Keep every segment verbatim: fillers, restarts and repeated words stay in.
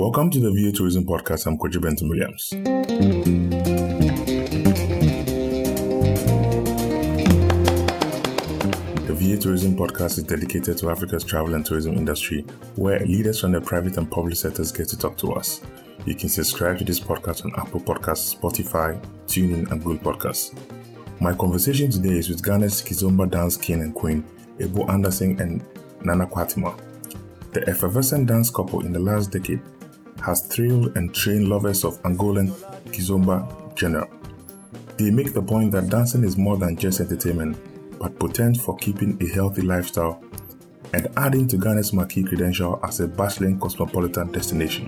Welcome to the V A Tourism Podcast. I'm Koji Benton Williams. The V A Tourism Podcast is dedicated to Africa's travel and tourism industry, where leaders from the private and public sectors get to talk to us. You can subscribe to this podcast on Apple Podcasts, Spotify, TuneIn, and Google Podcasts. My conversation today is with Ghana's Kizomba dance king and queen, Ebo Anderson and Nana Kwatima. The effervescent dance couple in the last decade has thrilled and trained lovers of Angolan Kizomba genre. They make the point that dancing is more than just entertainment, but potent for keeping a healthy lifestyle and adding to Ghana's marquee credential as a bustling cosmopolitan destination.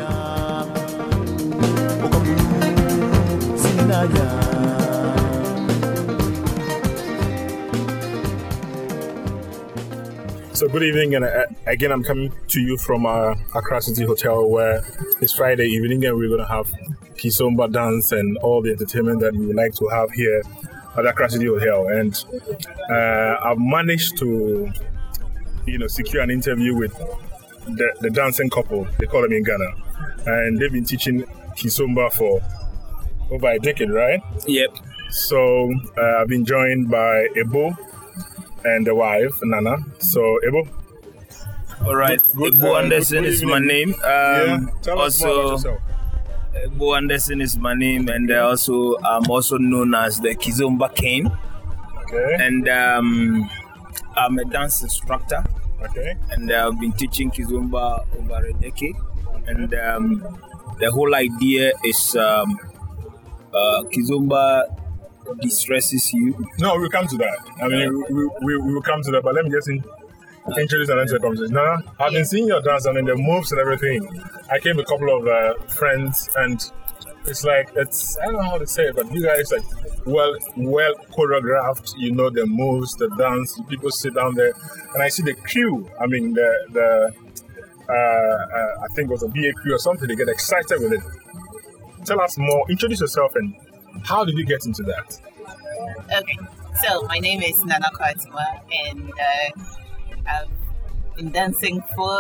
So good evening, and uh, again I'm coming to you from uh, Accra City Hotel, where it's Friday evening and we're going to have Kizomba dance and all the entertainment that we would like to have here at Accra City Hotel. And uh, I've managed to, you know, secure an interview with the, the dancing couple, they call them in Ghana, and they've been teaching Kizomba for over a decade, right? Yep. So uh, I've been joined by Ebo and the wife, Nana. So, Ebo? All right. Good, Ebo uh, Anderson is my name. Um, yeah. Tell us also, more about yourself. Ebo Anderson is my name, and uh, also I'm also known as the Kizomba King. Okay. And um, I'm a dance instructor. Okay. And uh, I've been teaching Kizomba over a decade. And um, the whole idea is um, uh, Kizomba distresses you. No, we'll come to that. I mean, we, we, we will come to that, but let me just in, introduce and answer the conversation. Now, I've been seeing your dance, I mean, the moves and everything. I came with a couple of uh, friends, and it's like, it's, I don't know how to say it, but you guys, like, well, well choreographed, you know, the moves, the dance, people sit down there, and I see the crew, I mean, the, the uh, uh, I think it was a B A crew or something, they get excited with it. Tell us more, introduce yourself, and how did you get into that? Okay, so my name is Nana Kwatima, and uh, I've been dancing for,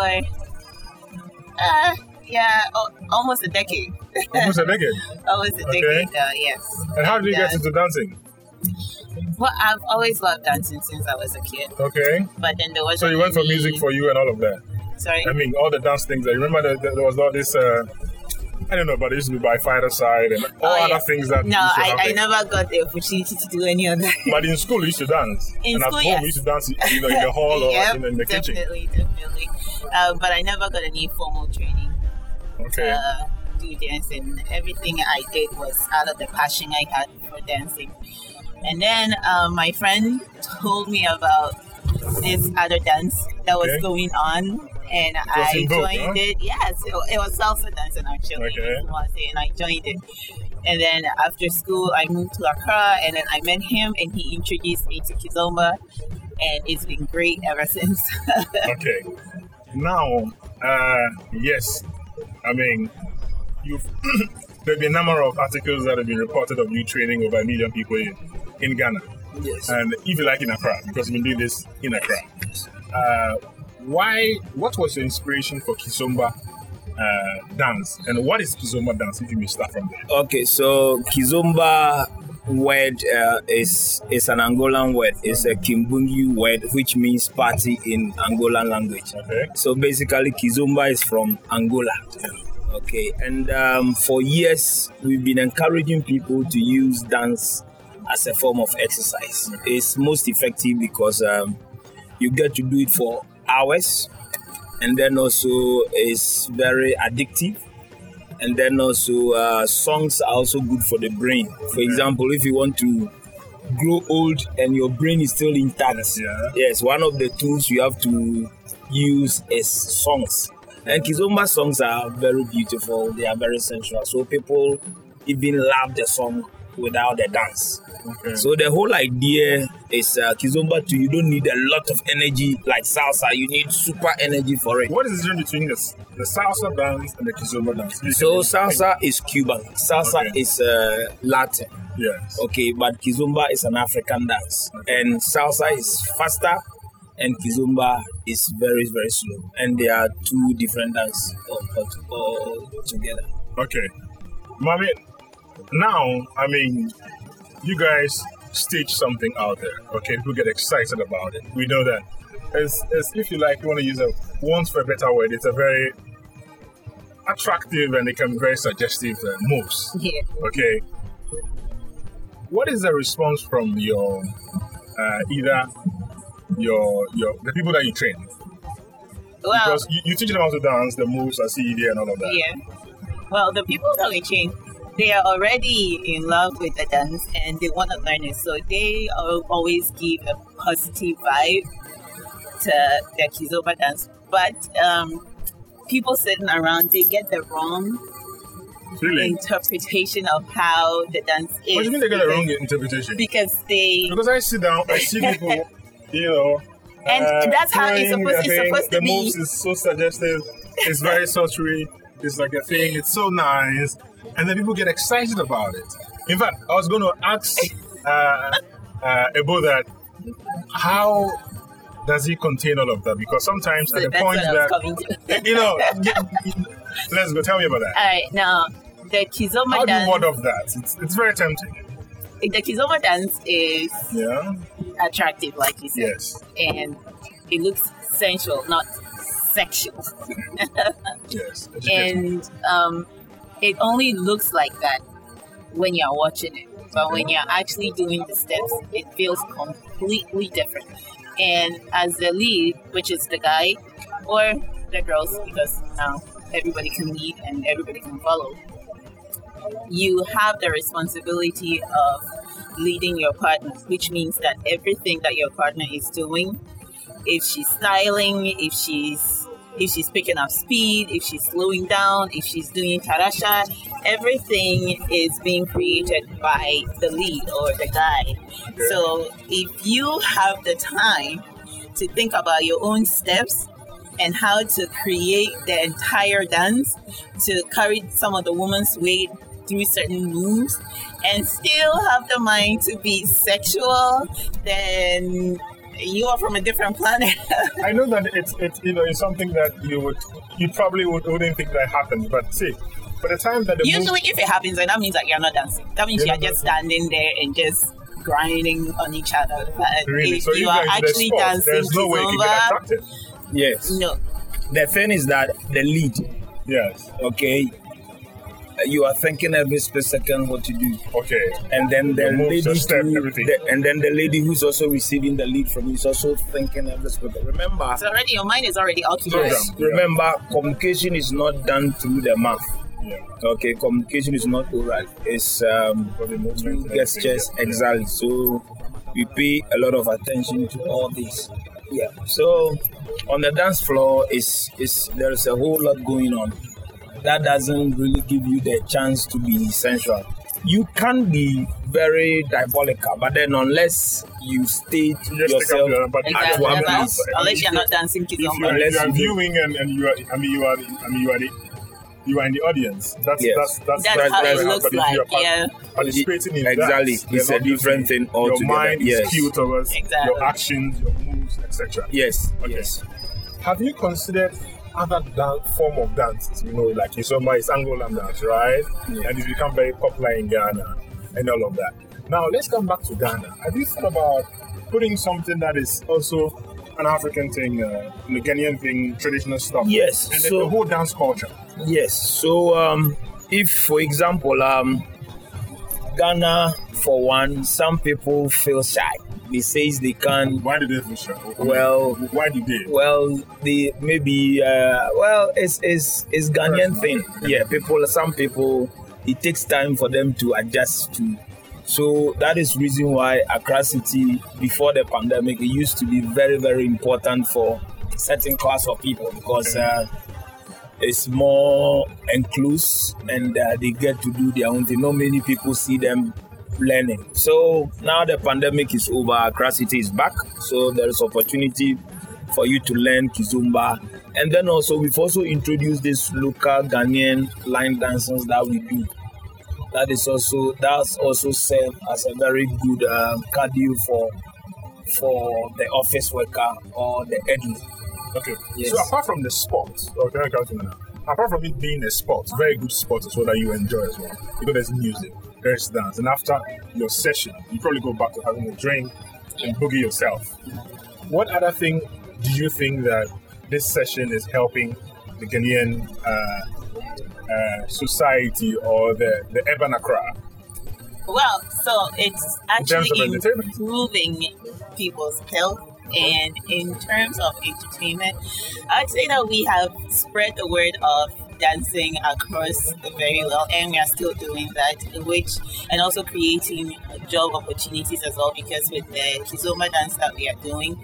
uh, yeah, o- almost a decade. Almost a decade? almost a Okay. decade, uh, yes. And how did you And, get into dancing? Well, I've always loved dancing since I was a kid, Okay. but then there was So you went for music for you and all of that? Sorry? I mean, all the dance things. I remember that there was all this, uh, I don't know, but it used to be by Fighter Side and all Oh, other yeah. things that No, used to I, I happen. never got the opportunity to do any of that. But in school, you used to dance. In and school, at home, yes. you used to dance, you know, in the hall or Yep, in, the- in the kitchen. definitely, definitely. Uh, but I never got any formal training. Okay. Uh, do dancing. Everything I did was out of the passion I had for dancing. And then uh, my friend told me about this other dance that was Okay. going on, and was I in vogue, joined huh? it. Yes, it, it was salsa dancing actually. Okay. I want to say, and I joined it. And then after school, I moved to Accra, and then I met him, and he introduced me to Kizomba, and it's been great ever since. Okay. Now, uh, yes, I mean, you've there have been a number of articles that have been reported of you training over a million people in, in Ghana. Yes. And if you like in Accra, because you've been doing this in Accra. Uh, why, what was your inspiration for Kizomba uh, dance? And what is Kizomba dance, if you may start from there? Okay, so Kizomba word uh, is is an Angolan word. It's a Kimbungi word, which means party in Angolan language. Okay. So basically, Kizomba is from Angola. Okay, and um, for years we've been encouraging people to use dance as a form of exercise. It's most effective because um, you get to do it for hours, and then also it's very addictive. And then also uh, songs are also good for the brain. For example, if you want to grow old and your brain is still intact, Yeah. yes, one of the tools you have to use is songs. And Kizomba songs are very beautiful. They are very sensual. So people even love the song without the dance. Okay. So the whole idea is uh, Kizomba too. You don't need a lot of energy like salsa. You need super energy for it. What is the difference between this, the salsa dance and the Kizomba dance? So salsa is Cuban. Salsa Okay. is uh, Latin. Yes. Okay, but Kizomba is an African dance. And salsa is faster and Kizomba is very, very slow. And they are two different dances all, all together. Okay. Mami, now, I mean, you guys stage something out there, okay? People get excited about it. We know that. It's, it's, if you like, you want to use a, once for a better word, it's a very attractive and it can be very suggestive uh, moves. Yeah. Okay. What is the response from your, uh, either your, your, the people that you train? Well, because you, you teach them how to dance, the moves, I see there and all of that. Yeah. Well, the people that we train, they are already in love with the dance and they want to learn it. So they always give a positive vibe to the Kizomba dance. But um, people sitting around, they get the wrong really? interpretation of how the dance is. What do you mean they get the wrong interpretation? Because they... Because I sit down, I see people, you know... And uh, that's how it's supposed, it's supposed to the be. The moves is so suggestive. It's very sultry. It's like a thing. It's so nice. And then people get excited about it. In fact, I was going to ask uh, uh, Ebo that, how does he contain all of that? Because sometimes So at the that's point what I was that, coming to. you know, let's go. Tell me about that. All right, now, the Kizomba How do you dance... ward off that? It's, it's very tempting. The Kizomba dance is Yeah. attractive, like you said. Yes. And it looks sensual, not sexual. Yes. Educate me. And um, it only looks like that when you're watching it. But when you're actually doing the steps, it feels completely different. And as the lead, which is the guy or the girls, because now everybody can lead and everybody can follow, you have the responsibility of leading your partner, which means that everything that your partner is doing, if she's styling, if she's if she's picking up speed, if she's slowing down, if she's doing tarasha, everything is being created by the lead or the guy. So if you have the time to think about your own steps and how to create the entire dance to carry some of the woman's weight through certain moves and still have the mind to be sexual, then you are from a different planet. I know that it's it's you know it's something that you would you probably would, wouldn't think that happened, but see, by the time that the Usually, move, if it happens, then that means that you're not dancing. That means You're you're not just dancing. standing there and just grinding on each other. But really, if so you if are you're into the actually sport, dancing there's no way it can get Kizomba, attractive. Yes. no. The thing is that the lead, Yes. okay, you are thinking every split second what to do. Okay. And then the The moves, lady the step, too- everything. the- and then the lady who's also receiving the lead from you is also thinking every split. Remember, So already your mind is already occupied. Yes. remember, communication is not done through the mouth. Yeah. Okay, communication is not oral. It's um, For the movement. through and gestures, everything, yeah. exactly. So we pay a lot of attention to all this. Yeah. So on the dance floor, is is there is a whole lot going on. That doesn't really give you the chance to be sensual. You can be very diabolical, but then unless you state You just yourself take up the, but Exactly. one but- place. Unless you're not dancing if you, Kizomba. are, Unless you are you do- viewing and, and you are, I mean, you are, I mean, you are the, you are in the audience. That's Yes. that's that's, That's Right, how right. it looks but if like, you are part- yeah. participating in Exactly. that, It's then a different obviously thing altogether. Your mind Yes. is skewed towards Exactly. your actions, your moves, et cetera. Yes, Okay. yes. Have you considered other dan- form of dances? You know, like Kizomba is Angolan dance, right? Yeah. And it's become very popular in Ghana and all of that. Now let's come back to Ghana. Have you thought about putting something that is also an African thing, uh, the Ghanaian thing, traditional stuff? Yes, And then so- the whole dance culture. Yes. So, um, if, for example, um, Ghana, for one, some people feel shy. They says they can't. Why did they feel shy? Well, why did they? well, they maybe. Uh, well, it's it's it's Ghanaian thing. Yeah, people. Some people. It takes time for them to adjust to. So that is reason why Accra City, before the pandemic, it used to be very very important for certain class of people because. Uh, It's more enclosed and uh, they get to do their own thing. Not many people see them learning. So now the pandemic is over, Accra City is back. So there is opportunity for you to learn Kizomba. And then also we've also introduced this local Ghanaian line dances that we do. That is also that's also served as a very good uh, cardio for for the office worker or the elderly. Okay. Yes. So apart from the sport, okay, I come to now. Apart from it being a sport, very good sport as well that you enjoy as well. Because there's music, there's dance, and after your session, you probably go back to having a drink and boogie yourself. What other thing do you think that this session is helping the Ghanaian uh, uh, society or the, the urban Accra? Well, so it's actually of entertainment. improving people's health. And in terms of entertainment, I'd say that we have spread the word of dancing across very well, and we are still doing that, which and also creating job opportunities as well, because with the Kizomba dance that we are doing,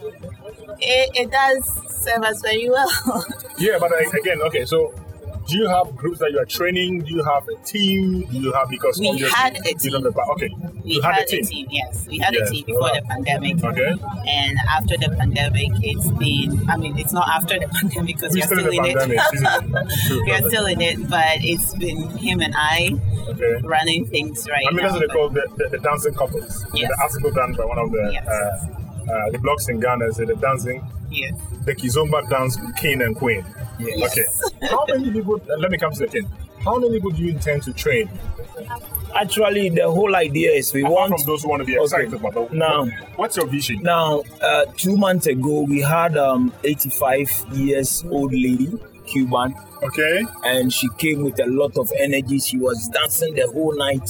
it, it does serve us very well. Yeah, but I, again, okay, so do you have groups that you are training? Do you have a team? Do you have, because We obviously had a you team. don't know, okay, We you had, had, a team. yes. We had Yes. a team before the pandemic. Okay. And after the pandemic, it's been, I mean, it's not after the pandemic because We we're still still in in the it. pandemic, isn't it? We're still in it, but it's been him and I Okay. running things right I mean, now. that's what they but- call the, the, the dancing couples. Yes. The article done by one of the Yes. uh, uh, the blogs in Ghana said the dancing, Yes. the Kizomba dance king and queen. Yes. Okay. How many people, uh, let me come to the king. How many people do you intend to train? Actually, the whole idea is we Apart want from those who want to be Okay. excited about it. Now- What's your vision? Now, uh, two months ago, we had um eighty-five years old lady, Cuban, Okay. and she came with a lot of energy. She was dancing the whole night.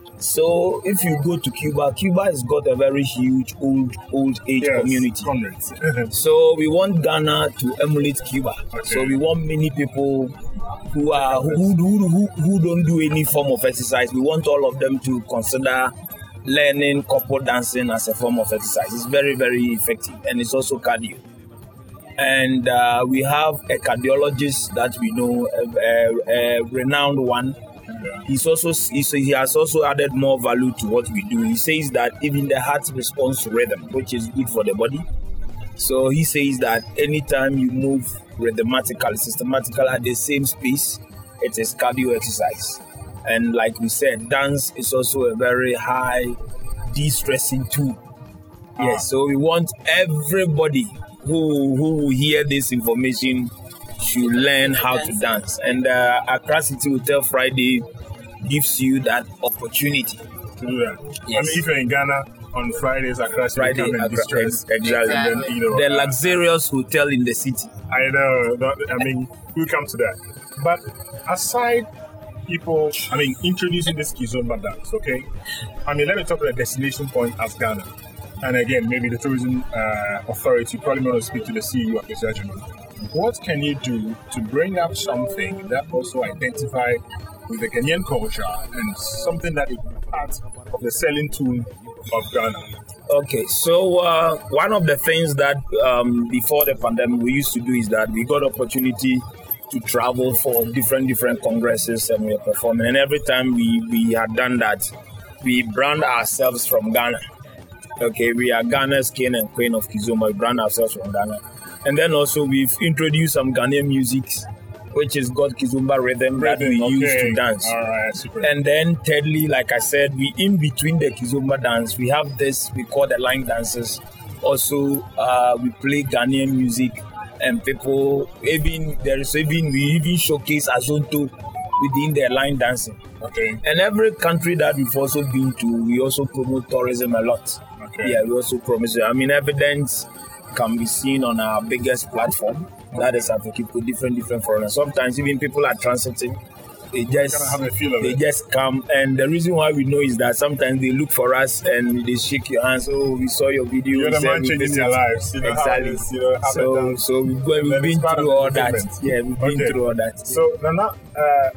So, if you go to Cuba, Cuba has got a very huge old old age Yes. community. Comrades. So we want Ghana to emulate Cuba. Okay. So we want many people who are who, who, who, who don't do any form of exercise. We want all of them to consider learning couple dancing as a form of exercise. It's very, very effective, and it's also cardio. And uh, we have a cardiologist that we know, a, a, a renowned one. Yeah. He's also he's, he has also added more value to what we do. He says that even the heart responds to rhythm, which is good for the body. So he says that anytime you move rhythmatically, systematically at the same space, it is cardio exercise. And like we said, dance is also a very high de-stressing tool. Ah. Yes, so we want everybody who who will hear this information should learn how to dance. And uh, Accra City Hotel Friday gives you that opportunity. To do that. I Yes. mean, if you're in Ghana on Fridays, Accra City Friday, come and Accra- distress. exactly. And then, you know, The uh, luxurious hotel in the city. I know. that- I mean, we'll come to that. But aside people, I mean, introducing this Kizomba dance, okay? I mean, let me talk about the destination point as Ghana. And again, maybe the tourism uh, authority probably want to speak to the C E O of the judgment. What can you do to bring up something that also identify with the Ghanaian culture and something that is part of the selling tool of Ghana? Okay, so uh, one of the things that um, before the pandemic we used to do is that we got opportunity to travel for different different congresses and we were performing. And every time we, we had done that, we brand ourselves from Ghana. Okay, we are Ghana's king and queen of Kizomba. We brand ourselves from Ghana. And then also we've introduced some Ghanaian music, which is got Kizomba rhythm, that we Rhythm, use okay. to dance. All right, super. And then thirdly, like I said, we in between the Kizomba dance, we have this we call the line dances. Also, uh, we play Ghanaian music, and people even there is even we even showcase Azonto within their line dancing. Okay. And every country that we've also been to, we also promote tourism a lot. Okay. Yeah, we also promise. I mean, evidence can be seen on our biggest platform. That is Africa, different different foreigners. Sometimes even people are transiting. They just Kind of have a feel of they it. just come, and the reason why we know is that sometimes they look for us and they shake your hands. Oh, we saw your video. You're the we said man we changing visit." their lives. You know how it Exactly. is, you know, how So, it done. so we've, go- And we've then it's been part of through the all that. entertainment. Yeah, we've been Okay. through all that. So Nana, uh,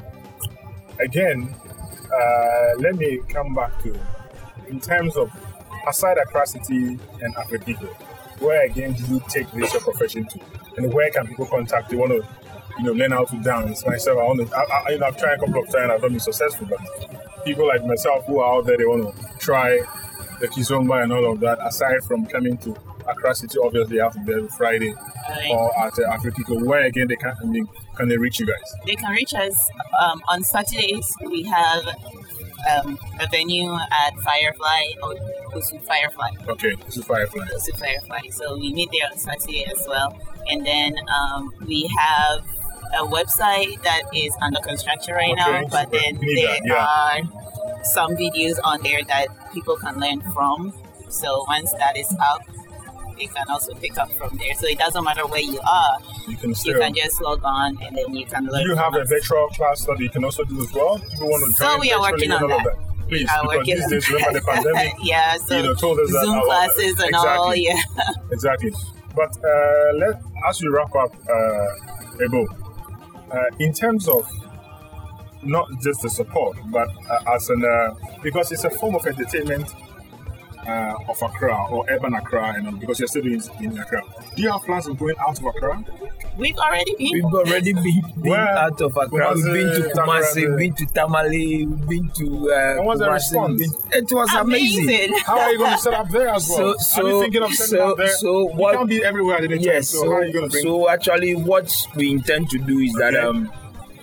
again, uh, let me come back to in terms of aside Accra City and Africa, where again do you take this your profession to, and where can people contact you? Want to, you know, learn how to dance? Myself, I want to. I, I, you know, I've tried a couple of times. I've not been successful, but people like myself who are out there, they want to try the Kizomba and all of that. Aside from coming to Accra City, obviously, you have to be every Friday Right. or at uh, Africa. Where again they can, I mean, can they reach you guys? They can reach us um, on Saturdays. We have um, a venue at Firefly Osu Firefly. Okay, Osu Firefly. Osu Firefly. So we meet there on Saturday as well. And then um, we have a website that is under construction right Okay, now, but then Need there that, yeah. are some videos on there that people can learn from. So once that is up, you can also pick up from there. So it doesn't matter where you are. You can You still. can just log on and then you can learn. Do you have from a us. virtual class that you can also do as well? People want to So join we are virtually working on and all of that. Please, We are because working these on days, remember the that. pandemic, Yeah, so you know, told us that Zoom our- classes and exactly. all, yeah. Exactly. But uh, let as we wrap up, uh, Ebo, uh, in terms of not just the support, but uh, as an uh, because it's a form of entertainment uh, of Accra or urban Accra, and because you're still in, in Accra. Do you have plans of going out of Accra? We've already been. We've already been, been Where? out of Accra. We've been to Kumasi, Kumasi, Tamale. been to Tamale, we've been to uh, And what's the Kumasi, response? been- It was amazing. Amazing. How are you going to set up there as well? So, so, are you thinking of setting so, up there? so You what? can't be everywhere at any time. Yes. So, how are you going to So, bring? so actually, what we intend to do is that Okay. um,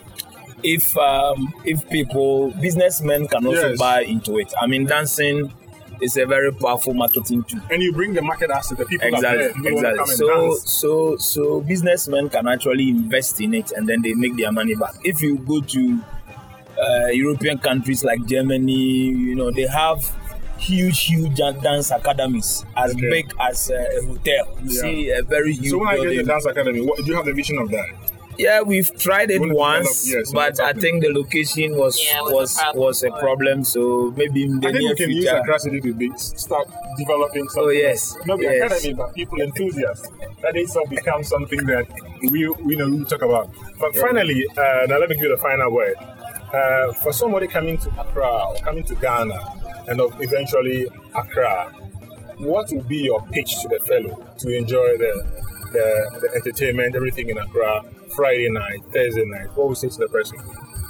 if um, if people, businessmen can also Yes. buy into it. I mean, dancing is a very powerful marketing tool. And you bring the market asset, the people that there, Exactly, people want to exactly. come and So, dance. so, so businessmen can actually invest in it, and then they make their money back. If you go to uh, European countries like Germany, you know, they have huge, huge dan- dance academies as Okay. big as uh, a hotel. You Yeah. see a very huge So when I get building. the dance academy, what, do you have the vision of that? Yeah, we've tried it Wanna develop- once, yes, but what's I happening? think the location was Yeah, was a was problem was a for it. problem. So maybe in the I think near we can use future. Accra City to be, start developing something. Oh, yes. Not the Yes. academy, but people enthusiasts. That itself becomes something that we we know we talk about. But finally, uh, now let me give you the final word. Uh, for somebody coming to Accra or coming to Ghana and of eventually Accra, what would be your pitch to the fellow to enjoy the the, the entertainment, everything in Accra, Friday night, Thursday night? What would you say to the person?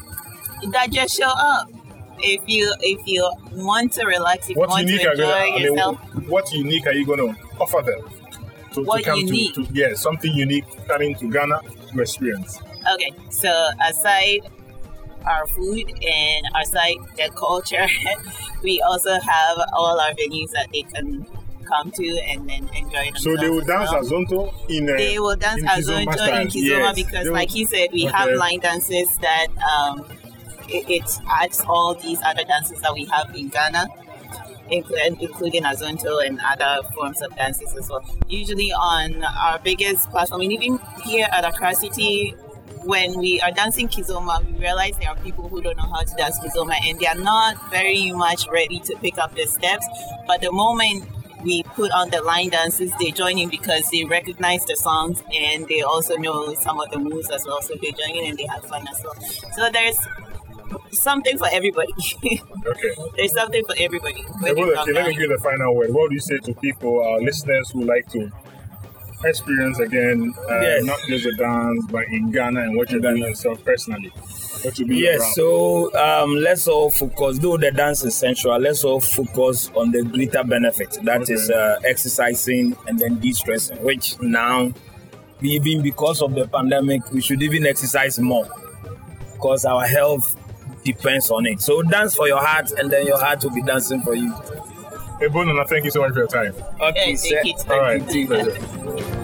That just show up. If you if you want to relax, if you What want to unique are you enjoy gonna, I mean, yourself, what unique are you going to offer them? To, What to come unique? To, to, yeah, something unique coming to Ghana to experience. okay. So aside our food and aside the culture, we also have all our venues that they can come to and then enjoy themselves. So they will as dance well. Azonto in uh, They will dance in Kizomba Azonto style. in Kizomba Yes. because, They will- like he said, we Okay. have line dances that um, it, it adds all these other dances that we have in Ghana, including, including Azonto and other forms of dances as well. Usually on our biggest platform, and even here at Accra City, when we are dancing Kizomba, we realize there are people who don't know how to dance Kizomba and they are not very much ready to pick up the steps. But the moment we put on the line dances, they join in because they recognize the songs and they also know some of the moves as well. So they join in and they have fun as well. So there's something for everybody. Okay. There's something for everybody. So, when you brother, come okay, let me down. give you the final word. What do you say to people, our listeners who like to experience again, uh, Yes. not just the dance, but in Ghana and what you're doing yourself personally? What will be your Yes, round? so um, let's all focus, though the dance is central, let's all focus on the greater benefit. That Okay. is uh, exercising and then de-stressing, which now, even because of the pandemic, we should even exercise more because our health depends on it. So dance for your heart and then your heart will be dancing for you. Hey, Bonana, thank you so much for your time. Okay, Yeah, sir. thank you. All right. Thank you. Pleasure.